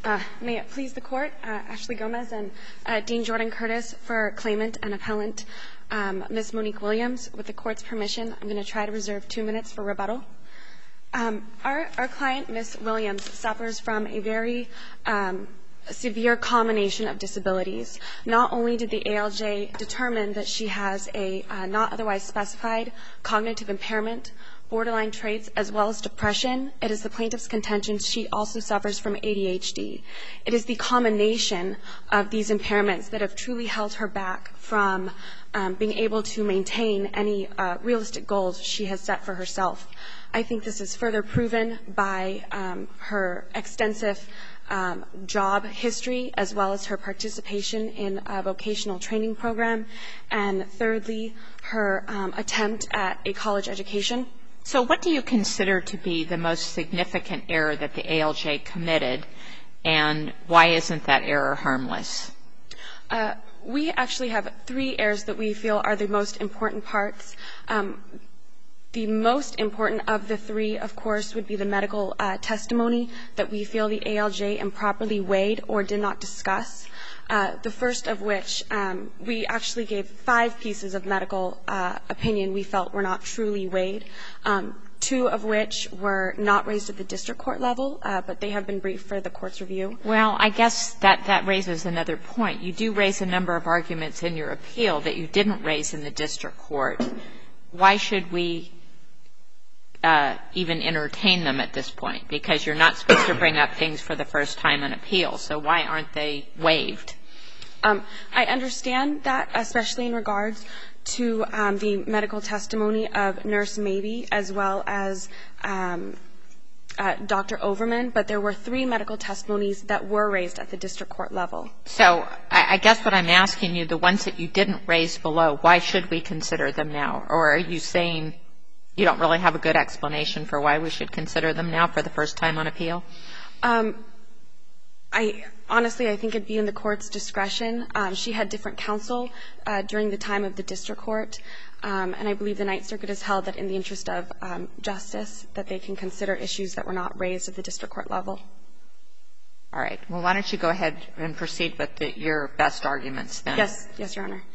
May it please the Court, Ashley Gomez and Dean Jordan Curtis for claimant and appellant Ms. Monique Williams. With the Court's permission, I'm going to try to reserve 2 minutes for rebuttal. Our client, Ms. Williams, suffers from a very severe combination of disabilities. Not only did the ALJ determine that she has a not otherwise specified cognitive impairment, borderline traits, as well as depression, it is the plaintiff's contention she also suffers from ADHD. It is the combination of these impairments that have truly held her back from being able to maintain any realistic goals she has set for herself. I think this is further proven by her extensive job history, as well as her participation in a vocational training program, and thirdly, her attempt at a college education. So what do you consider to be the most significant error that the ALJ committed, and why isn't that error harmless? We actually have 3 errors that we feel are the most important parts. The most important of the 3, of course, would be the medical testimony that we feel the ALJ improperly weighed or did not discuss. The first of which, we actually gave 5 pieces of medical opinion we felt were not truly weighed, 2 of which were not raised at the district court level, but they have been briefed for the Court's review. Well, I guess that raises another point. You do raise a number of arguments in your appeal that you didn't raise in the district court. Why should we even entertain them at this point? Because you're not supposed to bring up things for the first time in appeal, so why aren't they waived? I understand that, especially in regards to the medical testimony of Nurse Mabee as well as Dr. Overman, but there were 3 medical testimonies that were raised at the district court level. So I guess what I'm asking you, the ones that you didn't raise below, why should we consider them now? Or are you saying you don't really have a good explanation for why we should consider them now for the first time on appeal? Honestly, I think it'd be in the Court's discretion. She had different counsel during the time of the district court, and I believe the Ninth Circuit has held that in the interest of justice, that they can consider issues that were not raised at the district court level. All right. Well, why don't you go ahead and proceed with your best arguments then? Yes, Your Honor.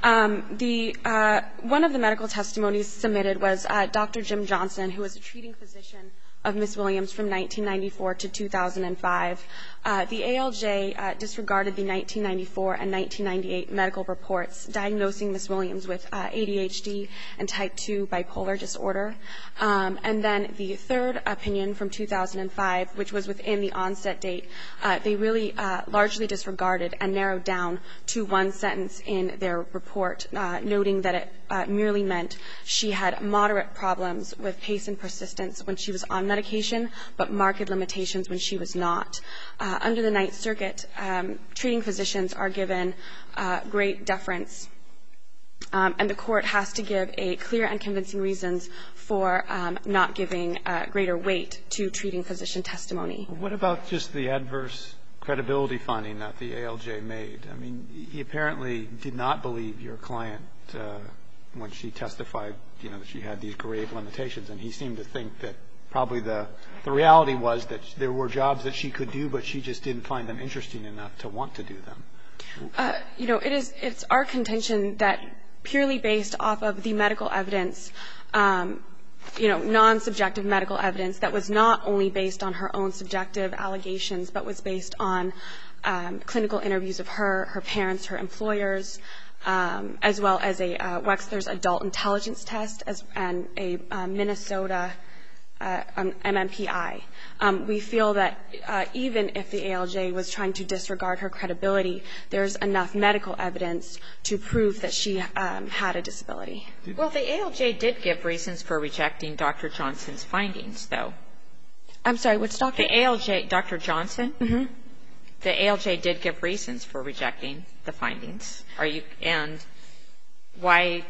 One of the medical testimonies submitted was Dr. Jim Johnson, who was a treating physician of Ms. Williams from 1994 to 2005. The ALJ disregarded the 1994 and 1998 medical reports diagnosing Ms. Williams with ADHD and type 2 bipolar disorder. And then the third opinion from 2005, which was within the onset date, they really largely disregarded and narrowed down to one sentence in their report, noting that it merely meant she had moderate problems with pace and persistence when she was on medication, but marked limitations when she was not. Under the Ninth Circuit, treating physicians are given great deference, and the Court has to give a clear and convincing reasons for not giving greater weight to treating physician testimony. What about just the adverse credibility finding that the ALJ made? I mean, he apparently did not believe your client when she testified, that she had these grave limitations, and he seemed to think that probably the reality was that there were jobs that she could do, but she just didn't find them interesting enough to want to do them. It's our contention that purely based off of the medical evidence, non-subjective medical evidence that was not only based on her own subjective allegations, but was based on clinical interviews of her parents, her employers, as well as a Wexler's adult intelligence test and a Minnesota MMPI. We feel that even if the ALJ was trying to disregard her credibility, there's enough medical evidence to prove that she had a disability. Well, the ALJ did give reasons for rejecting Dr. Johnson's findings, though. I'm sorry, which doctor? The ALJ, Dr. Johnson? Mm-hmm. The ALJ did give reasons for rejecting the findings. And why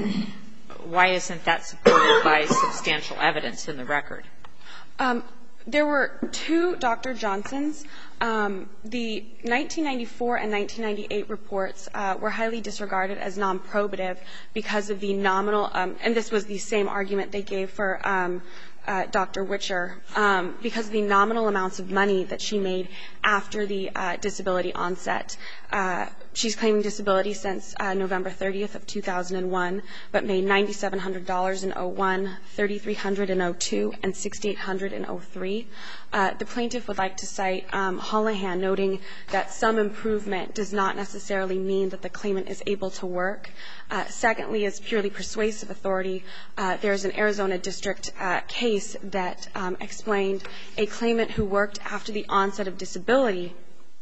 isn't that supported by substantial evidence in the record? There were 2 Dr. Johnsons. The 1994 and 1998 reports were highly disregarded as non-probative because of the nominal, and this was the same argument they gave for Dr. Witcher because of the nominal amounts of money that she made after the disability onset. She's claiming disability since November 30th of 2001, but made $9,700 in 01, $3,300 in 02, and $6,800 in 03. The plaintiff would like to cite Holohan, noting that some improvement does not necessarily mean that the claimant is able to work. Secondly, as purely persuasive authority, there's an Arizona district case that explained a claimant who worked after the onset of disability.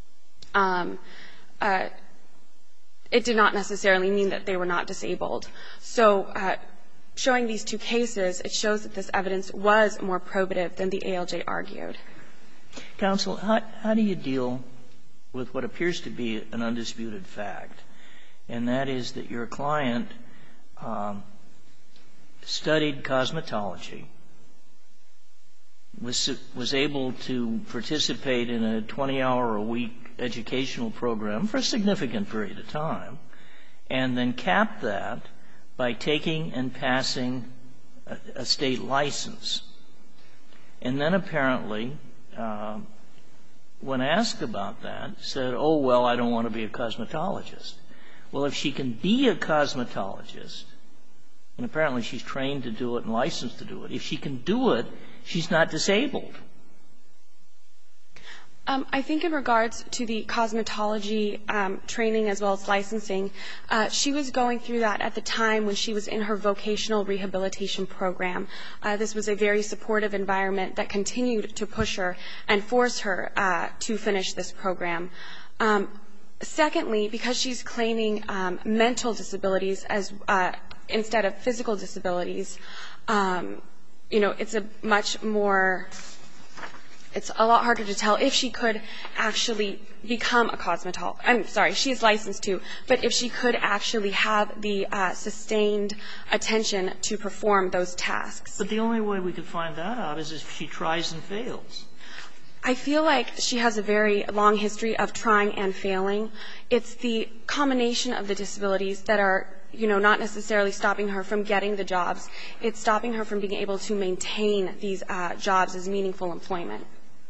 It did not necessarily mean that they were not disabled. So showing these two cases, it shows that this evidence was more probative than the ALJ argued. Counsel, how do you deal with what appears to be an undisputed fact, and that is that your client studied cosmetology, was able to participate in a 20-hour-a-week educational program for a significant period of time, and then capped that by taking and passing a state license. And then apparently, when asked about that, said, oh, well, I don't want to be a cosmetologist. Well, if she can be a cosmetologist, and apparently she's trained to do it and licensed to do it, if she can do it, she's not disabled. I think in regards to the cosmetology training as well as licensing, she was going through that at the time when she was in her vocational rehabilitation program. This was a very supportive environment that continued to push her and force her to finish this program. Secondly, because she's claiming mental disabilities as instead of physical disabilities, it's a much more it's a lot harder to tell if she could actually become a cosmetologist. I'm sorry, she is licensed to, but if she could actually have the sustained attention to perform those tasks. But the only way we could find that out is if she tries and fails. I feel like she has a very long history of trying and failing. It's the combination of the disabilities that are not necessarily stopping her from getting the jobs. It's stopping her from being able to maintain these jobs as meaningful employment.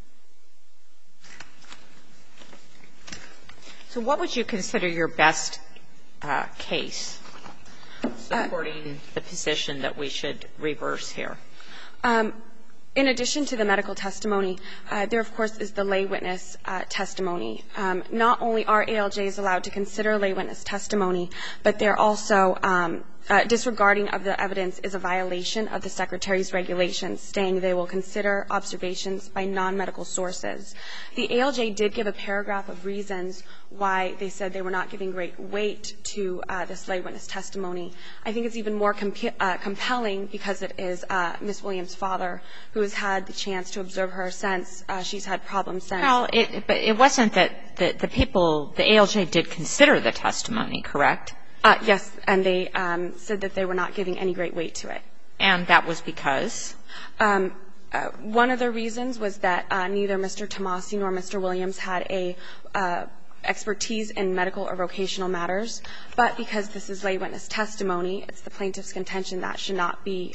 So what would you consider your best case supporting the position that we should reverse here? In addition to the medical testimony, there, of course, is the lay witness testimony. Not only are ALJs allowed to consider lay witness testimony, but they're also disregarding of the evidence is a violation of the Secretary's regulations, stating they will consider observations by non-medical sources. The ALJ did give a paragraph of reasons why they said they were not giving great weight to this lay witness testimony. I think it's even more compelling because it is Ms. Williams' father who has had the chance to observe her since she's had problems since. Well, but it wasn't that the ALJ did consider the testimony, correct? Yes, and they said that they were not giving any great weight to it. And that was because? One of the reasons was that neither Mr. Tomasi nor Mr. Williams had a expertise in medical or vocational matters, but because this is lay witness testimony, it's the plaintiff's contention that should not be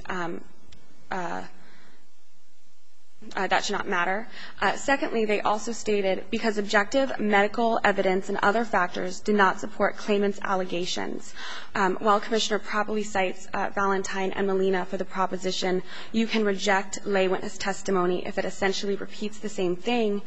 that should not matter. Secondly, they also stated because objective medical evidence and other factors did not support claimant's allegations. While Commissioner properly cites Valentine and Molina for the proposition, you can reject lay witness testimony if it essentially repeats the same thing.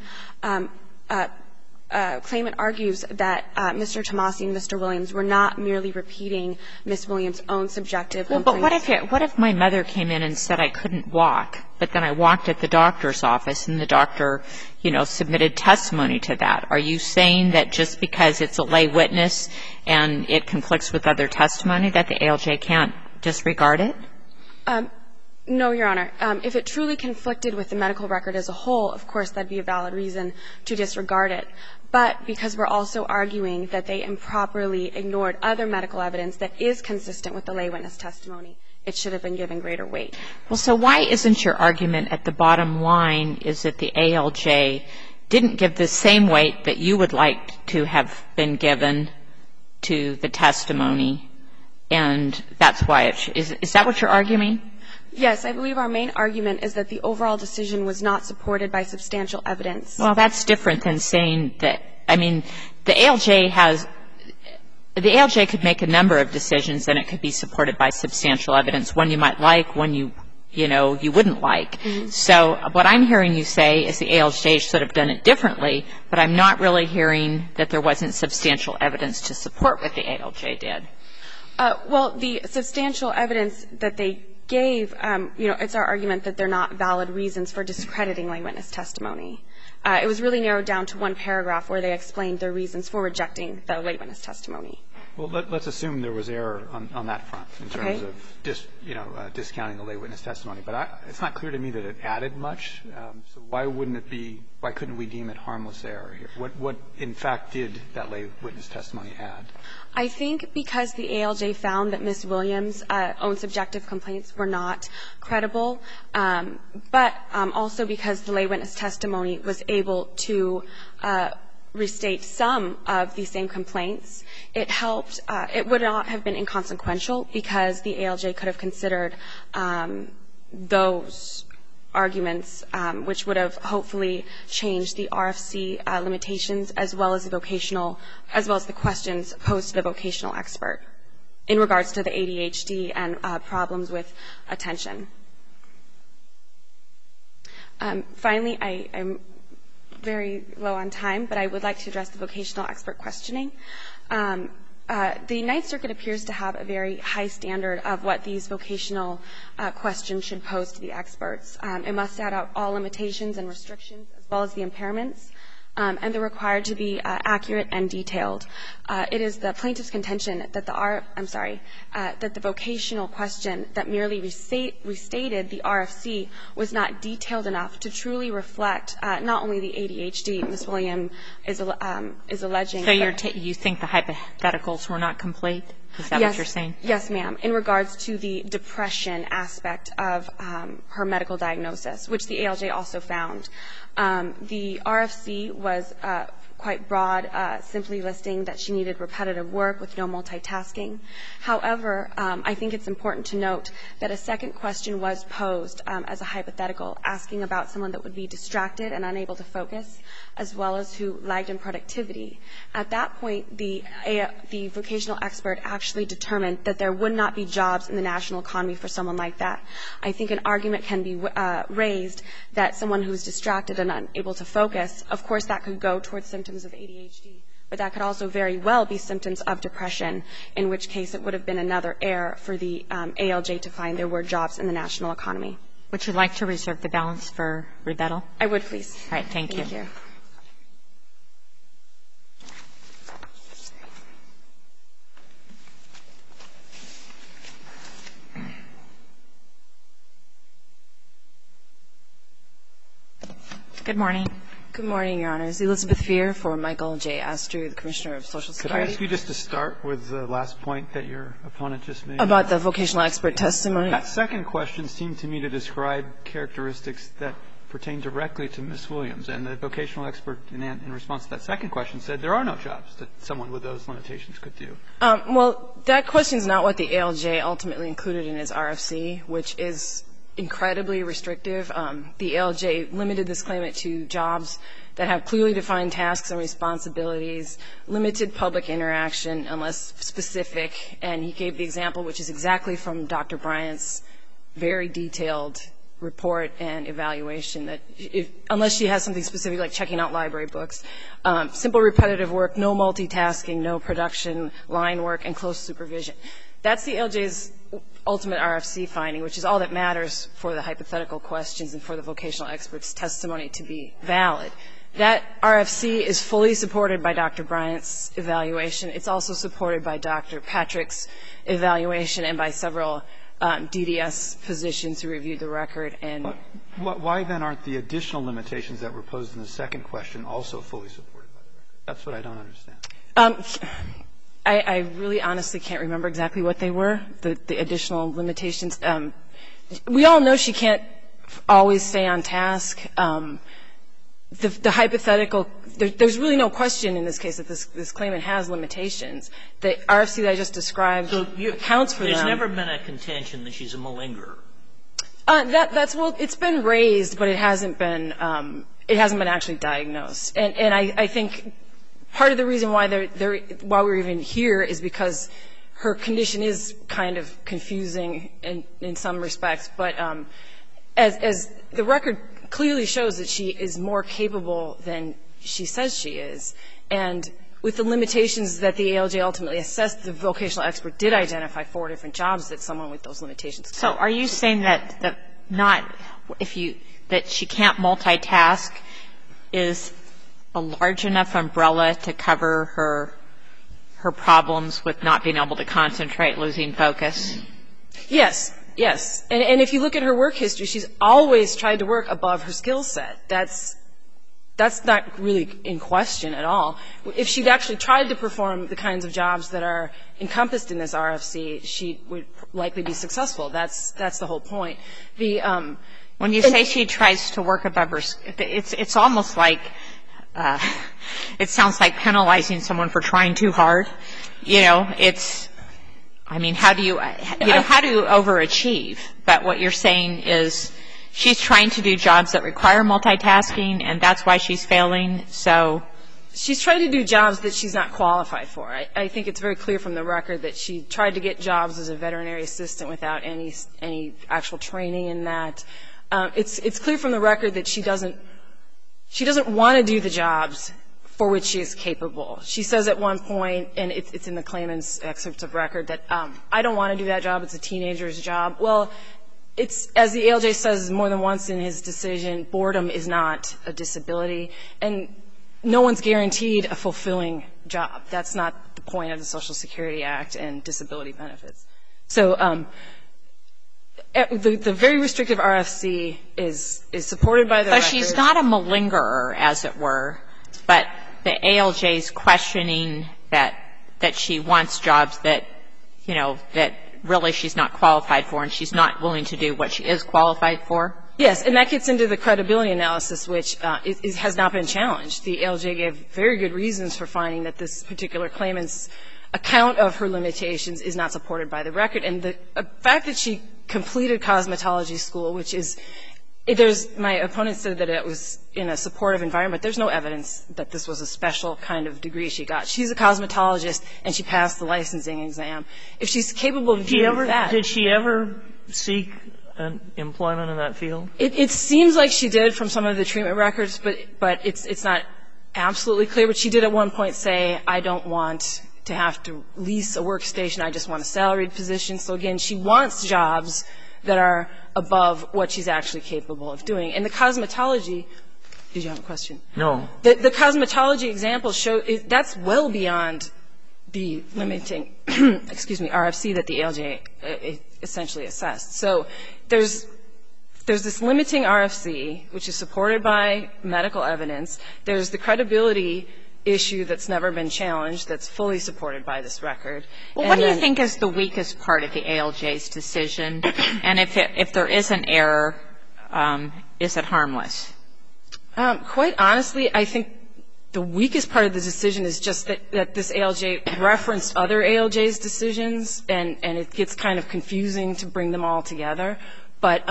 Claimant argues that Mr. Tomasi and Mr. Williams were not merely repeating Ms. Williams' own subjective complaints. Well, but what if my mother came in and said I couldn't walk, but then I walked at the doctor's office and the doctor, submitted testimony to that? Are you saying that just because it's a lay witness and it conflicts with other testimony that the ALJ can't disregard it? No, Your Honor. If it truly conflicted with the medical record as a whole, of course, that'd be a valid reason to disregard it. But because we're also arguing that they improperly ignored other medical evidence that is consistent with the lay witness testimony, it should have been given greater weight. Well, so why isn't your argument at the bottom line is that the ALJ didn't give the same weight that you would like to have been given to the testimony, and that's why is that what you're arguing? Yes, I believe our main argument is that the overall decision was not supported by substantial evidence. Well, that's different than saying that, I mean, the ALJ could make a number of decisions and it could be supported by substantial evidence. One you might like, one you wouldn't like. Mm-hmm. So what I'm hearing you say is the ALJ should have done it differently, but I'm not really hearing that there wasn't substantial evidence to support what the ALJ did. Well, the substantial evidence that they gave, it's our argument that they're not valid reasons for discrediting lay witness testimony. It was really narrowed down to one paragraph where they explained their reasons for rejecting the lay witness testimony. Well, let's assume there was error on that front in terms of discounting the lay witness testimony. But it's not clear to me that it added much. So why couldn't we deem it harmless error here? What in fact did that lay witness testimony add? I think because the ALJ found that Ms. Williams' own subjective complaints were not credible, but also because the lay witness testimony was able to restate some of the same complaints, it helped. It would not have been inconsequential because the ALJ could have considered those arguments, which would have hopefully changed the RFC limitations as well as the questions posed to the vocational expert in regards to the ADHD and problems with attention. Finally, I'm very low on time, but I would like to address the vocational expert questioning. The Ninth Circuit appears to have a very high standard of what these vocational questions should pose to the experts. It must set out all limitations and restrictions as well as the impairments, and they're required to be accurate and detailed. It is the plaintiff's contention that that the vocational question that merely restated the RFC was not detailed enough to truly reflect not only the ADHD Ms. Williams is alleging. So you think the hypotheticals were not complete? Is that what you're saying? Yes, ma'am. In regards to the depression aspect of her medical diagnosis, which the ALJ also found. The RFC was quite broad, simply listing that she needed repetitive work with no multitasking. However, I think it's important to note that a second question was posed as a hypothetical, asking about someone that would be distracted and unable to focus, as well as who lagged in productivity. At that point, the vocational expert actually determined that there would not be jobs in the national economy for someone like that. I think an argument can be raised that someone who's distracted and unable to focus, of course that could go towards symptoms of ADHD, but that could also very well be symptoms of depression, in which case it would have been another error for the ALJ to find there were jobs in the national economy. Would you like to reserve the balance for rebuttal? I would, please. All right, thank you. Thank you. Good morning. Good morning, Your Honors. Elizabeth Feer for Michael J. Astrew, the Commissioner of Social Security. Could I ask you just to start with the last point that your opponent just made? About the vocational expert testimony? That second question seemed to me to describe characteristics that pertain directly to Ms. Williams. And the vocational expert, in response to that second question, said there are no jobs that someone with those limitations could do. Well, that question is not what the ALJ ultimately included in his RFC, which is incredibly restrictive. The ALJ limited this claimant to jobs that have clearly defined tasks and responsibilities, limited public interaction unless specific, and he gave the example, which is exactly from Dr. Bryant's very detailed report and evaluation, that unless she has something specific like checking out library books, simple repetitive work, no multitasking, no production line work, and close supervision. That's the ALJ's ultimate RFC finding, which is all that matters for the hypothetical questions and for the vocational expert's testimony to be valid. That RFC is fully supported by Dr. Bryant's evaluation. It's also supported by Dr. Patrick's evaluation and by several DDS physicians who reviewed the record. And why then aren't the additional limitations that were posed in the second question also fully supported by the record? That's what I don't understand. I really honestly can't remember exactly what they were, the additional limitations. We all know she can't always stay on task. The hypothetical, there's really no question in this case that this claimant has limitations. The RFC that I just described accounts for them. There's never been a contention that she's a malingerer. Well, it's been raised, but it hasn't been actually diagnosed. And I think part of the reason why why we're even here is because her condition is kind of confusing in some respects. But as the record clearly shows that she is more capable than she says she is, and with the limitations that the ALJ ultimately assessed, the vocational expert did identify 4 different jobs that someone with those limitations could. So are you saying that she can't multitask is a large enough umbrella to cover her problems with not being able to concentrate, losing focus? Yes. Yes. And if you look at her work history, she's always tried to work above her skill set. That's not really in question at all. If she'd actually tried to perform the kinds of jobs that are encompassed in this RFC, she would likely be successful. That's the whole point. When you say she tries to work above her, it's almost like it sounds like penalizing someone for trying too hard. How do you overachieve? But what you're saying is she's trying to do jobs that require multitasking, and that's why she's failing. So she's trying to do jobs that she's not qualified for. I think it's very clear from the record that she tried to get jobs as a veterinary assistant without any actual training in that. It's clear from the record that she doesn't want to do the jobs for which she is capable. She says at one point, and it's in the claimant's excerpts of record, that I don't want to do that job. It's a teenager's job. Well, it's, as the ALJ says more than once in his decision, boredom is not a disability, and no one's guaranteed a fulfilling job. That's not the point of the Social Security Act and disability benefits. So the very restrictive RFC is supported by the record. So she's not a malingerer, as it were, but the ALJ's questioning that she wants jobs that really she's not qualified for, and she's not willing to do what she is qualified for? Yes, and that gets into the credibility analysis, which has not been challenged. The ALJ gave very good reasons for finding that this particular claimant's account of her limitations is not supported by the record. And the fact that she completed cosmetology school, which is my opponent said that it was in a supportive environment. There's no evidence that this was a special kind of degree she got. She's a cosmetologist, and she passed the licensing exam. If she's capable of doing that. Did she ever seek employment in that field? It seems like she did from some of the treatment records, but it's not absolutely clear. But she did at one point say, I don't want to have to lease a workstation. I just want a salaried position. So, again, she wants jobs that are above what she's actually capable of doing. And the cosmetology – did you have a question? No. The cosmetology example that's well beyond the limiting RFC that the ALJ essentially assessed. So there's this limiting RFC, which is supported by medical evidence. There's the credibility issue that's never been challenged that's fully supported by this record. Well, what do you think is the weakest part of the ALJ's decision? And if there is an error, is it harmless? Quite honestly, I think the weakest part of the decision is just that this ALJ referenced other ALJ's decisions, and it gets kind of confusing to bring them all together. But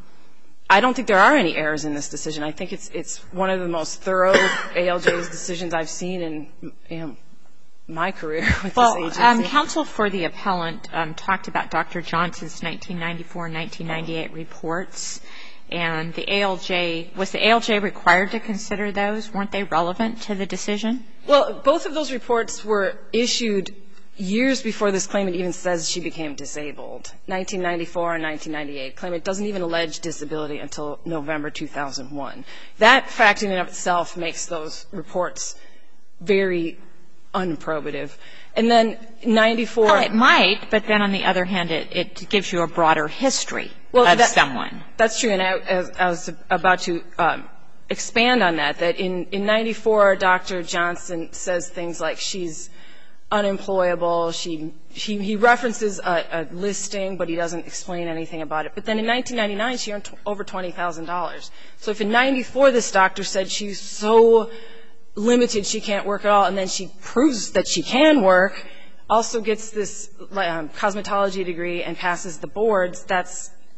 I don't think there are any errors in this decision. I think it's one of the most thorough ALJ's decisions I've seen in my career with this agency. Well, counsel for the appellant talked about Dr. Johnson's 1994 and 1998 reports. And was the ALJ required to consider those? Weren't they relevant to the decision? Well, both of those reports were issued years before this claimant even says she became disabled, 1994 and 1998. Claimant doesn't even allege disability until November 2001. That fact in and of itself makes those reports very unprobative. And then 94 – Well, it might, but then on the other hand, it gives you a broader history of someone. That's true, and I was about to expand on that in 94, Dr. Johnson says things like she's unemployable. He references a listing, but he doesn't explain anything about it. But then in 1999, she earned over $20,000. So if in 94 this doctor said she's so limited she can't work at all, and then she proves that she can work, also gets this cosmetology degree and passes the boards, that's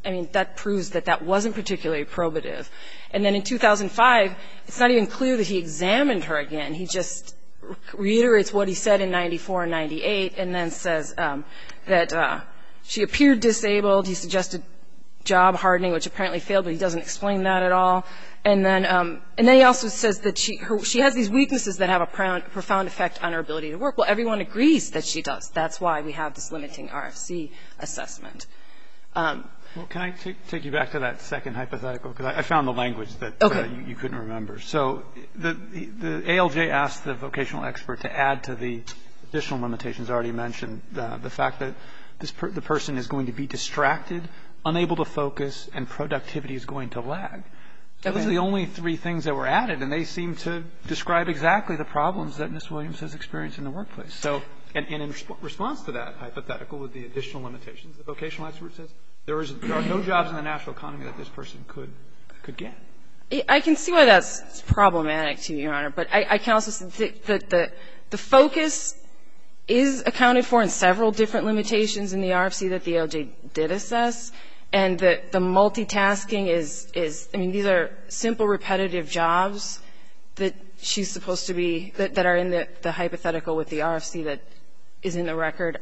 I mean, that proves that that wasn't particularly probative. And then in 2005, it's not even clear that he examined her again. He just reiterates what he said in 94 and 98 and then says that she appeared disabled. He suggested job hardening, which apparently failed, but he doesn't explain that at all. And then he also says that she has these weaknesses that have a profound effect on her ability to work. Well, everyone agrees that she does. That's why we have this limiting RFC assessment. Well, can I take you back to that second hypothetical? Because I found the language that you couldn't remember. So the ALJ asked the vocational expert to add to the additional limitations already mentioned, the fact that the person is going to be distracted, unable to focus, and productivity is going to lag. Those are the only three things that were added, and they seem to describe exactly the problems that Ms. Williams has experienced in the workplace. So, and in response to that hypothetical with the additional limitations, the vocational expert says there are no jobs in the national economy that this person could get. I can see why that's problematic to you, Your Honor, but I can also see that the focus is accounted for in several different limitations in the RFC that the ALJ did assess. And the multitasking is, I mean, these are simple, repetitive jobs that she's supposed to be, that are in the hypothetical with the RFC that is in the record.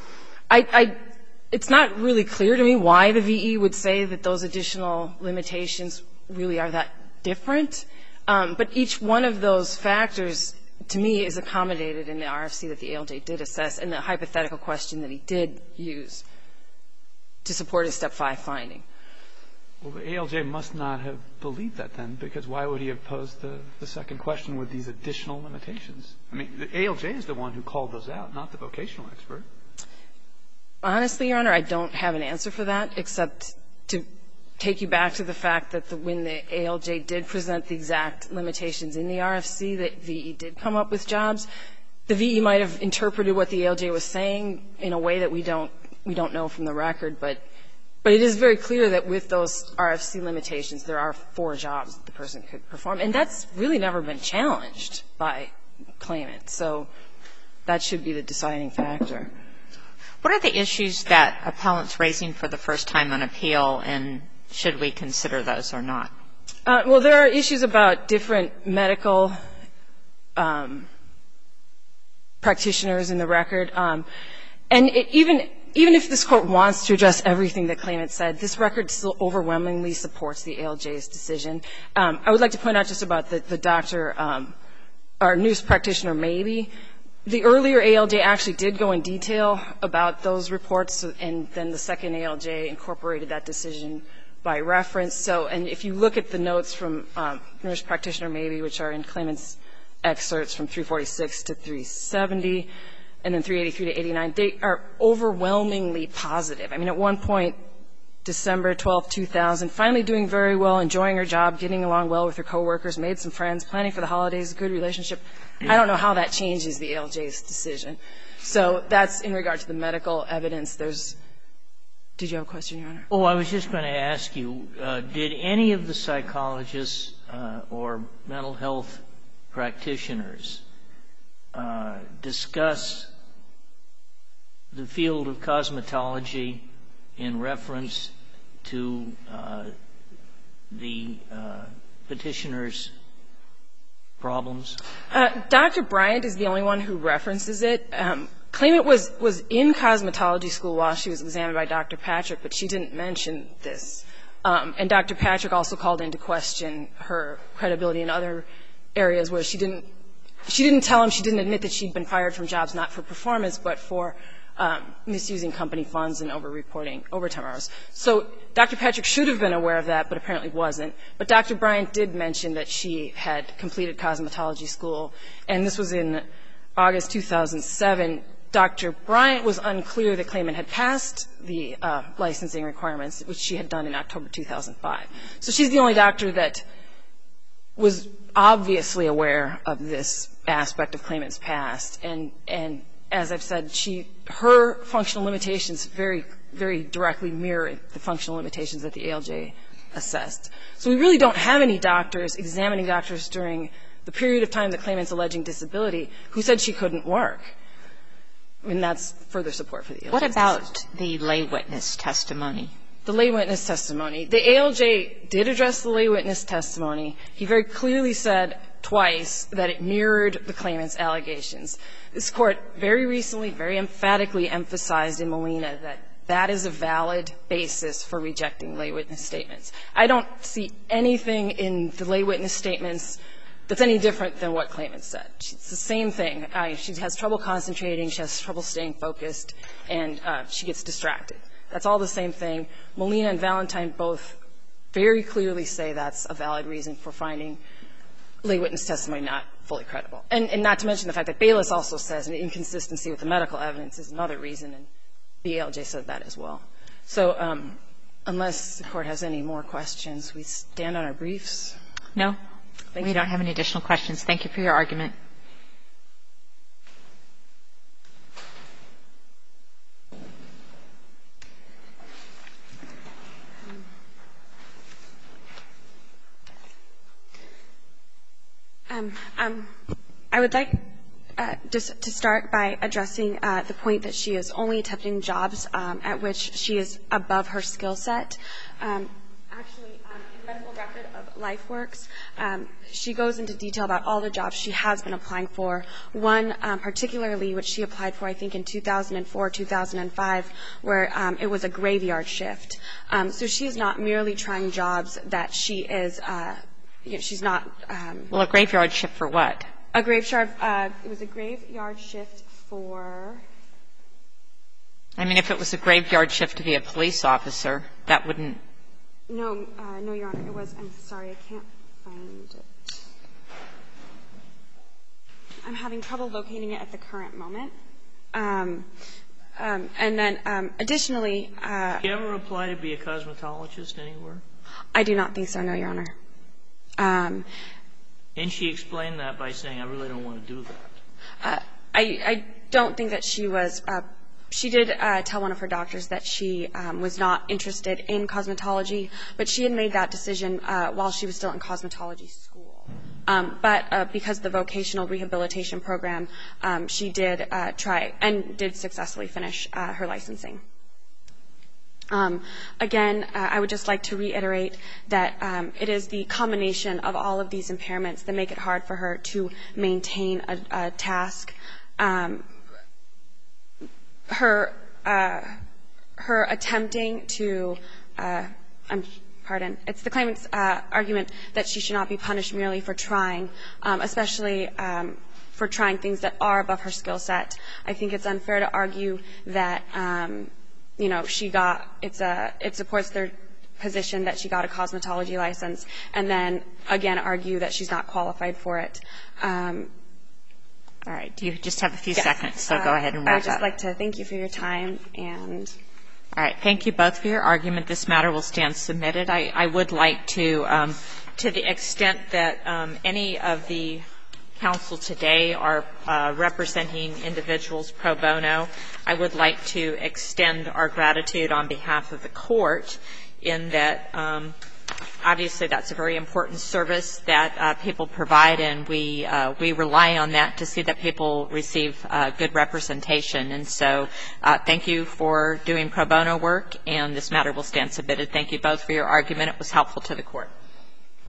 It's not really clear to me why the VE would say that those additional limitations really are that different. But each one of those factors, to me, is accommodated in the RFC that the ALJ did assess and the hypothetical question that he did use to support his Step 5 finding. Well, the ALJ must not have believed that then, because why would he have posed the second question with these additional limitations? I mean, the ALJ is the one who called those out, not the vocational expert. Honestly, Your Honor, I don't have an answer for that, except to take you back to the fact that when the ALJ did present the exact limitations in the RFC, that VE did come up with jobs. The VE might have interpreted what the ALJ was saying in a way that we don't know from the record, but it is very clear that with those RFC limitations, there are 4 jobs that the person could perform. And that's really never been challenged by claimants. So that should be the deciding factor. What are the issues that appellant's raising for the first time on appeal, and should we consider those or not? Well, there are issues about different medical practitioners in the record. And even if this Court wants to address everything that claimant said, this record still overwhelmingly supports the ALJ's decision. I would like to point out just about the doctor, our nurse practitioner, maybe. The earlier ALJ actually did go in detail about those reports, and then the second ALJ incorporated that decision by reference. So, and if you look at the notes from nurse practitioner, maybe, which are in claimant's excerpts from 346 to 370, and then 383 to 89, they are overwhelmingly positive. I mean, at one point, December 12, 2000, finally doing very well, enjoying her job, getting along well with her coworkers, made some friends, planning for the holidays, good relationship. I don't know how that changes the ALJ's decision. So that's in regard to the medical evidence. Did you have a question, Your Honor? Oh, I was just going to ask you, did any of the psychologists or mental health practitioners discuss the field of cosmetology in reference to the petitioner's problems? Dr. Bryant is the only one who references it. Claimant was in cosmetology school while she was examined by Dr. Patrick, but she didn't mention this. And Dr. Patrick also called into question her credibility in other areas where she didn't tell him, she didn't admit that she'd been fired from jobs not for performance, but for misusing company funds and over-reporting overtime hours. So Dr. Patrick should have been aware of that, but apparently wasn't. But Dr. Bryant did mention that she had completed cosmetology school, and this was in August 2007. Dr. Bryant was unclear that claimant had passed the licensing requirements, which she had done in October 2005. So she's the only doctor that was obviously aware of this aspect of claimant's past. And as I've said, her functional limitations very, very directly mirror the functional limitations that the ALJ assessed. So we really don't have any doctors, examining doctors during the period of time the claimant's alleging disability, who said she couldn't work. And that's further support for the ALJ. What about the lay witness testimony? The the lay witness testimony. The ALJ did address the lay witness testimony. He very clearly said twice that it mirrored the claimant's allegations. This Court very recently, very emphatically emphasized in Molina that that is a valid basis for rejecting lay witness statements. I don't see anything in the lay witness statements that's any different than what claimant said. It's the same thing. She has trouble concentrating, she has trouble staying focused, and she gets distracted. That's all the same thing. Molina and Valentine both very clearly say that's a valid reason for finding lay witness testimony not fully credible. And not to mention the fact that Bayless also says an inconsistency with the medical evidence is another reason, and the ALJ said that as well. So unless the Court has any more questions, we stand on our briefs. No? Thank We you. don't have any additional questions. Thank you for your argument. I would like just to start by addressing the point that she is only attempting jobs at which she is above her skill set. Actually, in the medical record of LifeWorks, she goes into detail about all the jobs she has been applying for. One particularly, which she applied for, I think, in 2004, 2005, where it was a graveyard shift. So she is not merely trying jobs that she is she's not. Well, a graveyard shift for what? A graveyard. It was a graveyard shift for. I mean, if it was a graveyard shift to be a police officer, that wouldn't. No, no, Your Honor. It was. I'm sorry, I can't find it. I'm having trouble locating it at the current moment. And then, additionally. Did you ever apply to be a cosmetologist anywhere? I do not think so, no, Your Honor. And she explained that by saying, I really don't want to do that. I don't think that she was. She did tell one of her doctors that she was not interested in cosmetology, but she had made that decision while she was still in cosmetology school. But because of the vocational rehabilitation program, she did try and did successfully finish her licensing. Again, I would just like to reiterate that it is the combination of all of these impairments that make it hard for her to maintain a task. Her attempting to, it's the claimant's argument that she should not be punished merely for trying, especially for trying things that are above her skill set. I think it's unfair to argue that, she got, it supports their position that she got a cosmetology license, and then, again, argue that she's not qualified for it. All right. You just have a few Yes. seconds, so go ahead and wrap up. I would just like to thank you for your time. And all right. Thank you both for your argument. This matter will stand submitted. I would like to the extent that any of the counsel today are representing individuals pro bono, I would like to extend our gratitude on behalf of the court in that obviously that's a very important service that people provide, and we rely on that to see that people receive good representation. And so thank you for doing pro bono work, and this matter will stand submitted. Thank you both for your argument. It was helpful to the court.